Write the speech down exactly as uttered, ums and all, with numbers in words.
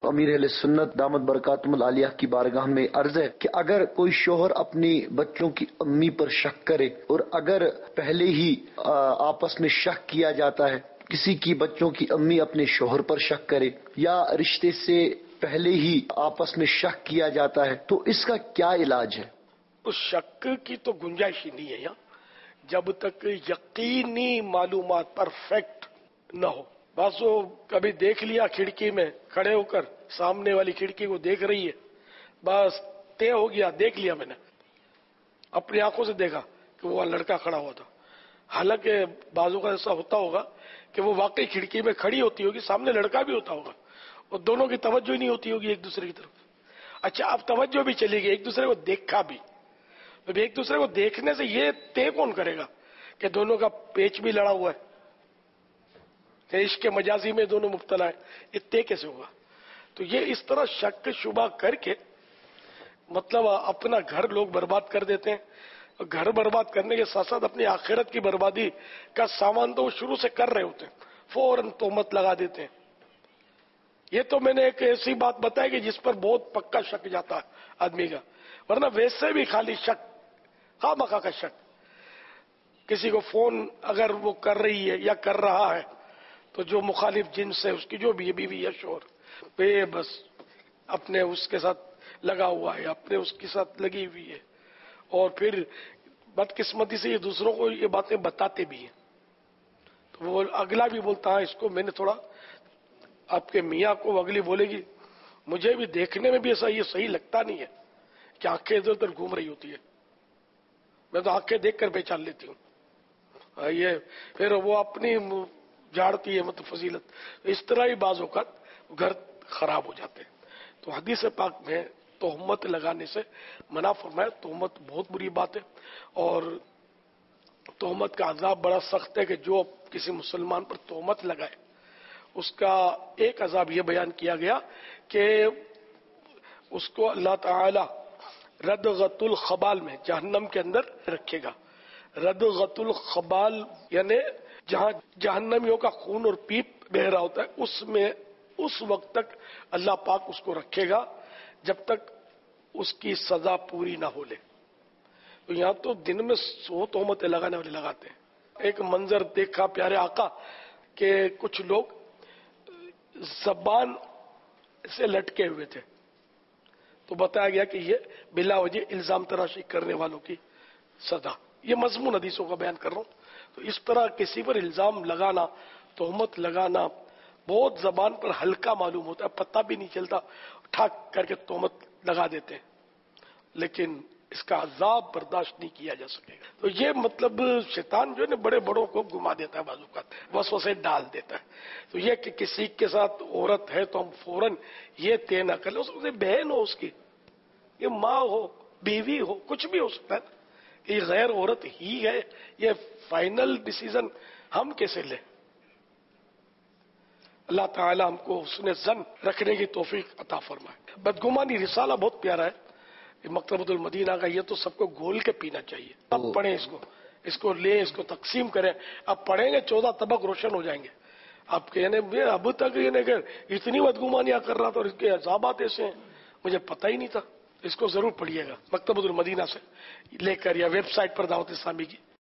امیر اہل سنت دامت برکاتہم العالیہ کی بارگاہ میں عرض ہے کہ اگر کوئی شوہر اپنی بچوں کی امی پر شک کرے اور اگر پہلے ہی آپس میں شک کیا جاتا ہے، کسی کی بچوں کی امی اپنے شوہر پر شک کرے یا رشتے سے پہلے ہی آپس میں شک کیا جاتا ہے، تو اس کا کیا علاج ہے؟ اس شک کی تو گنجائش ہی نہیں ہے یہاں جب تک یقینی معلومات پرفیکٹ نہ ہو۔ بس وہ کبھی دیکھ لیا کھڑکی میں کھڑے ہو کر، سامنے والی کھڑکی کو دیکھ رہی ہے، بس طے ہو گیا، دیکھ لیا میں نے، اپنی آنکھوں سے دیکھا کہ وہ لڑکا کھڑا ہوا تھا، حالانکہ بازو کا ایسا ہوتا ہوگا کہ وہ واقعی کھڑکی میں کھڑی ہوتی ہوگی، سامنے لڑکا بھی ہوتا ہوگا اور دونوں کی توجہ ہی نہیں ہوتی ہوگی ایک دوسرے کی طرف۔ اچھا، اب توجہ بھی چلی گئی، ایک دوسرے کو دیکھا بھی، اب ایک دوسرے کو دیکھنے سے یہ طے کون کرے گا کہ دونوں کا پیچ بھی لڑا ہوا ہے، کہ عشق مجازی میں دونوں مبتلا ہے، یہ طے کیسے ہوگا؟ تو یہ اس طرح شک شبہ کر کے مطلب اپنا گھر لوگ برباد کر دیتے ہیں، اور گھر برباد کرنے کے ساتھ ساتھ اپنی آخرت کی بربادی کا سامان تو وہ شروع سے کر رہے ہوتے ہیں، فوراً تہمت لگا دیتے ہیں۔ یہ تو میں نے ایک ایسی بات بتائی کہ جس پر بہت پکا شک جاتا ہے آدمی کا، ورنہ ویسے بھی خالی شک، خواہ مخواہ کا شک۔ کسی کو فون اگر وہ کر رہی ہے یا کر رہا ہے تو جو مخالف جنس ہے، اس کی جو بھی بیوی یا شوہر، بے بس اپنے اس کے ساتھ لگا ہوا ہے، اپنے اس کے ساتھ لگی ہوئی ہے، اور پھر بدقسمتی سے یہ دوسروں کو یہ باتیں بتاتے بھی ہیں، تو وہ اگلا بھی بولتا ہے اس کو میں نے تھوڑا، آپ کے میاں کو اگلی بولے گی مجھے بھی دیکھنے میں بھی ایسا یہ صحیح لگتا نہیں ہے کہ آنکھیں ادھر ادھر گھوم رہی ہوتی ہے، میں تو آنکھیں دیکھ کر پہچان لیتی ہوں، یہ پھر وہ اپنی جھاڑتی ہے مطلب فضیلت، اس طرح ہی بعض اوقات گھر خراب ہو جاتے ہیں۔ تو حدیث پاک میں تہمت لگانے سے منع فرمایا، تہمت بہت بری بات ہے، اور تہمت کا عذاب بڑا سخت ہے کہ جو کسی مسلمان پر تہمت لگائے اس کا ایک عذاب یہ بیان کیا گیا کہ اس کو اللہ تعالی ردغۃ الخبال میں جہنم کے اندر رکھے گا۔ ردغۃ الخبال یعنی جہاں جہنمیوں کا خون اور پیپ بہ رہا ہوتا ہے، اس میں اس وقت تک اللہ پاک اس کو رکھے گا جب تک اس کی سزا پوری نہ ہو لے۔ تو یہاں تو دن میں سو تہمتیں لگانے والے لگاتے ہیں۔ ایک منظر دیکھا پیارے آقا کہ کچھ لوگ زبان سے لٹکے ہوئے تھے، تو بتایا گیا کہ یہ بلا وجہ الزام تراشی کرنے والوں کی سزا، یہ مضمون حدیثوں کا بیان کر رہا ہوں۔ تو اس طرح کسی پر الزام لگانا، تہمت لگانا بہت زبان پر ہلکا معلوم ہوتا ہے، پتہ بھی نہیں چلتا، ٹھاک کر کے تہمت لگا دیتے ہیں، لیکن اس کا عذاب برداشت نہیں کیا جا سکے گا۔ تو یہ مطلب شیطان جو ہے نا بڑے بڑوں کو گما دیتا ہے، بعض اوقات وسوسے ڈال دیتا ہے۔ تو یہ کہ کسی کے ساتھ عورت ہے تو ہم فوراً یہ طے نہ کر لیں، اس سے بہن ہو، اس کی یہ ماں ہو، بیوی ہو، کچھ بھی ہو سکتا ہے نا، کہ یہ غیر عورت ہی ہے، یہ فائنل ڈیسیزن ہم کیسے لیں؟ اللہ تعالی ہم کو حسن ظن رکھنے کی توفیق عطا فرمائے۔ بدگمانی رسالہ بہت پیارا ہے، مکتبۃ المدینہ کا، یہ تو سب کو گھول کے پینا چاہیے۔ اب پڑھیں اس کو، اس کو لیں، اس کو تقسیم کریں، اب پڑھیں گے چودہ طبق روشن ہو جائیں گے۔ آپ کہنے اب تک یہ نہیں کہ اتنی بدگمانیاں کر رہا تھا اور اس کے عذابات ایسے ہیں، مجھے پتہ ہی نہیں تھا۔ اس کو ضرور پڑھیے گا، مکتبۃ المدینہ سے لے کر یا ویب سائٹ پر دعوت اسلامی کی